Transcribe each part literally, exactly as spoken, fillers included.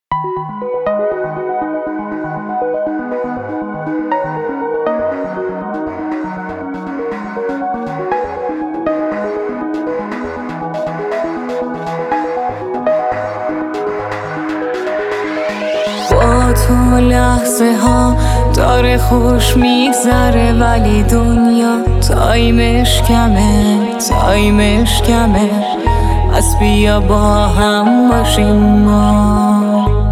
با تو لحظه ها داره خوش میگذره، ولی دنیا تایمش کمه، تایمش کمه. پس بیا با هم باشیم ما.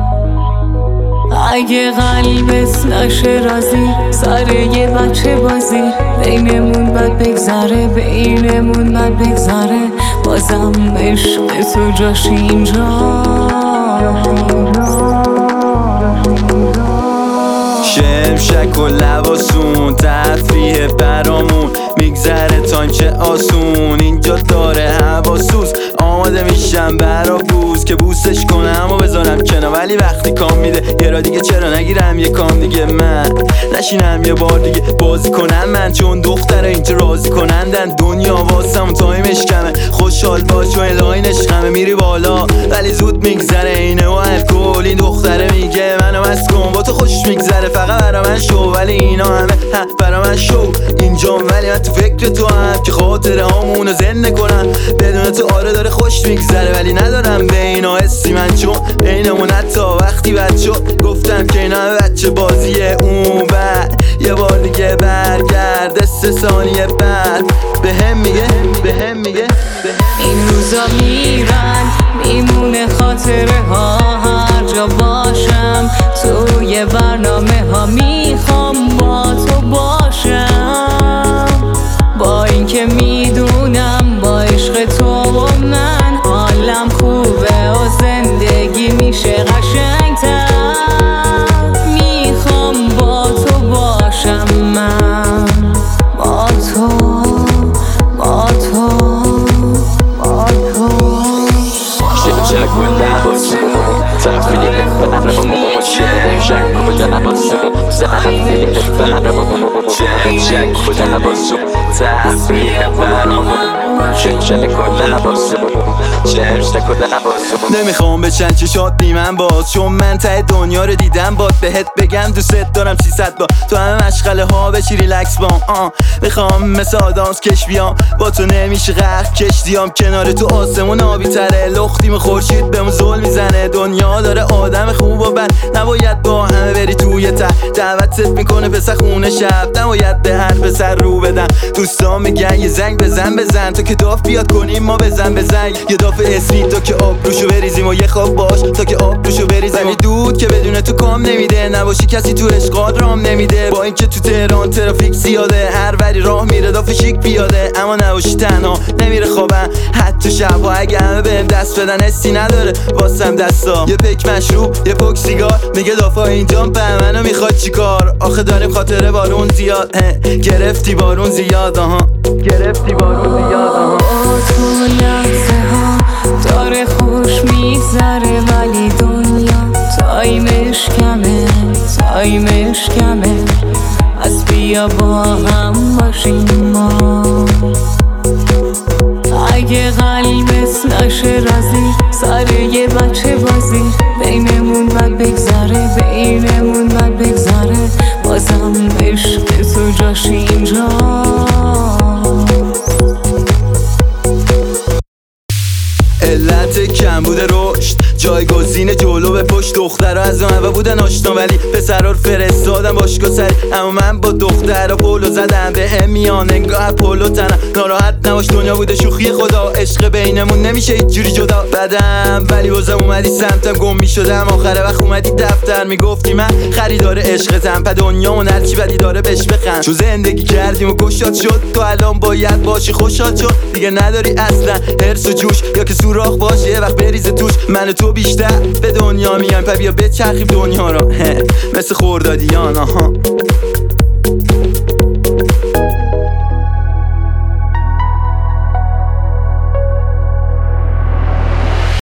اگه قلبت نشه راضی سر یه بچه بازی، بینمون بد بگذره، بینمون بد بگذره. بازم عشق تو جاش اینجا. شمشک و لباسون تفریح برامون میگذره تایم چه آسون. اینجا داره حواسوس آماده میشم برا بوس که بوسش کنم و بذارم کنار، ولی وقتی کام میده یه را دیگه چرا نگیرم یه کام دیگه، من نشینم یه بار دیگه بازی کنم من، چون دختره اینجا راضی کنندن. دنیا واسم تایمش کمه، خوشحال باش و لاینش خمه. میری بالا ولی زود میگذره، اینه و الکل. این دختره میگه منو مست کن با تو خوش میگذره، فقط برا من شو ولی اینا همه برا من شو. اینجا ولی من تو فکر تو هم که خاطره هامونو زنده کنم. بدون تو آره داره خوش میگذره، ولی ندارم به اینا حسی من، چون بینمون حتی وقتی بچه گفتم که اینا همه بچه بازیه. اون بعد یه بار دیگه برگرد سه ثانیه بعد به هم میگه به هم میگه این روزا میرن میمونه خاطره ها، هر جا باشم توی برنامه ها میخوام با تو باشم. با اینکه میدونم با عشق تو و من حالم خوبه و زندگی میشه قشنگتر. میخوام با تو باشم من، با تو با تو با تو. شمشک و لباسون تفریح برامون، شمشک و لباسون تفریح برامون، شمشک و لباسون تفریح برامون، شمشک و لباسون شمشک و لباسون. نمیخوام به چند چشات بی من باز، چون من ته دنیا رو دیدم باد. بهت بگم دوست دارم سیصد با تو همه مشغله ها بچی ریلکس بام. آه میخوام مثل آدامس کش بیام با تو، نمیشه غرق کشتیام کنار تو آسمون آبی تره. لختیم خورشید بهمون زل میزنه، دنیا داره آدم خوب و بد. نباید با همه بری توی ته، دعوتت میکنه پسر خونه شب. نباید به هر پسر رو بدم، دوستان میگن یه زنگ بزن بزن تا که داف بیاد کنیم ما بزن بزن. یه داف اسمی تا که آب روشو بریزیم و یه خواب باش تا که آب روشو بریزیم. ولی دود که بدون تو کام نمیده، نباشی کسی تو عشقات رام نمیده. با اینکه تو تهران ترافیک زیاده، هر وری راه میره داف شیک پیاده. اما نباشی تنها نمیره خوابم حتی شبها، اگه همه بهم دست بدن حسی نداره واسم دستا. یه پک مشروب یه پک سیگار، میگه دافا اینجام به منو میخواد چیکار. آخه داریم خاطره بارون زیاد، گرفتی بارون زیاد. آها گرفتی بارون زیاد. آها تو لحظه ها داره خوش میگذره، ولی دنیا تایمش کمه، تایمش کمه. از بیا با هم باشیم ما. اگه قلبت نشه راضی سر یه بچه بازی، بینمون بد بگذره، بینمون بد بگذره. بازم عشق تو جاش اینجا. علت کم بوده رشد، جایگزین جلو به پشت. دخترها از اون بودن آشنا، ولی پسرها رو فرستادم باشگاه سری. اما من با دخترها پولو زدم، به هم میان انگاه پولو تنم. ناراحت نباش دنیا بوده شوخی خدا، عشق بینمون نمیشه هیچ جوری جدا. بدم ولی بازم اومدی سمتم، گم میشدم آخر وقت اومدی دفتر. میگفتی من خریدار عشقتم، پا دنیا اون هرچی بدی داره بهش بخند. چون زندگی کردیم و گشاد شد، تو الان باید باشی خوشحال شد. دیگه نداری اصلا هرس و جوش، یا که سوراخ باشه یه وقت بریزه توش. من و تو بیشتر به دنیا میایم، پا بیا بچرخیم دنیا رو مثل خوردادیان. آها